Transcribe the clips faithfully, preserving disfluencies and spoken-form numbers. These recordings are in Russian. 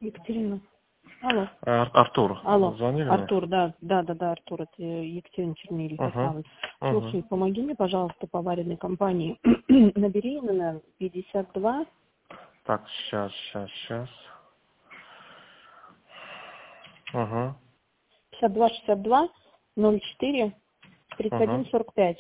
Екатерина. Алло. Ар- Артур, Алло. звонили мне? Артур, да, да, да, да, Артур, это Екатерина Черниль, Угу. Ярославль. Угу. Слушай, помоги мне, пожалуйста, по аварийной компании. Набери именно пятьдесят два. Так, сейчас, сейчас, сейчас. Угу. пятьдесят два шестьдесят два ноль четыре тридцать один Угу. сорок пять.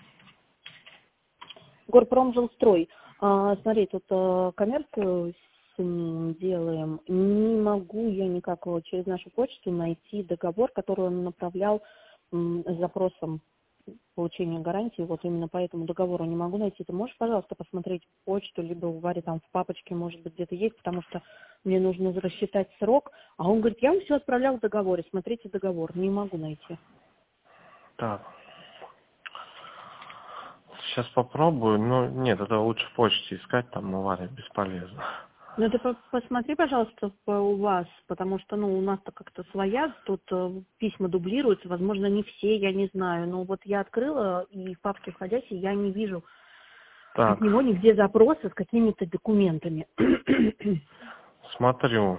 Горпромжилстрой. А, смотри, тут а, коммерцию с ним делаем. Не могу я никак его через нашу почту найти договор, который он направлял м, с запросом получения гарантии. Вот именно по этому договору не могу найти. Ты можешь, пожалуйста, посмотреть почту, либо у Вари там в папочке, может быть, где-то есть, потому что мне нужно рассчитать срок. А он говорит, я вам все отправлял в договоре, смотрите договор. Не могу найти. Так. Сейчас попробую. Ну, нет, это лучше в почте искать, там на Варе бесполезно. Ну, ты по- посмотри, пожалуйста, по- у вас, потому что, ну, у нас-то как-то своя, тут э, письма дублируются, возможно, не все, я не знаю, но вот я открыла, и в папке входящей я не вижу от Так, него нигде запроса с какими-то документами. смотрю.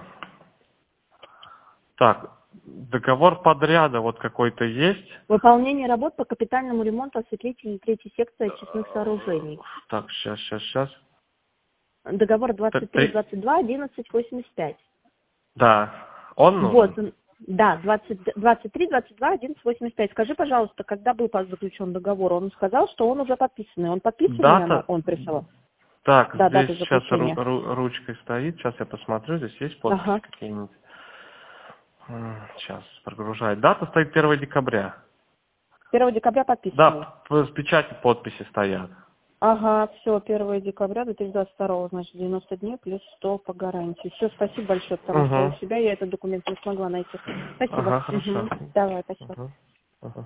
Так, договор подряда вот какой-то есть. Выполнение работ по капитальному ремонту осветлителей третьей секции очистных сооружений. Так, сейчас, сейчас, сейчас. Договор двадцать три двадцать два одиннадцать восемьдесят пять. Да, он Вот, нужен. он- да, двадцать, двадцать три двадцать два одиннадцать восемьдесят пять. Скажи, пожалуйста, когда был заключен договор? Он сказал, что он уже подписанный. Он подписанный, оно- Дата. он присылал? Так, Да, здесь дата сейчас ру- заключения. ру- ручкой стоит. Сейчас я посмотрю, здесь есть подписи Ага. какие-нибудь. М, Сейчас прогружает. Дата стоит первого декабря. первого декабря подписанный. Да, п- с печати подписи стоят. Ага, все, первого декабря две тысячи двадцать второго, значит, девяносто дней плюс сто по гарантии. Все, спасибо большое, потому что у Угу. себя я этот документ не смогла найти. Спасибо. Ага, Мгм. хорошо. Давай, спасибо. Угу. Угу.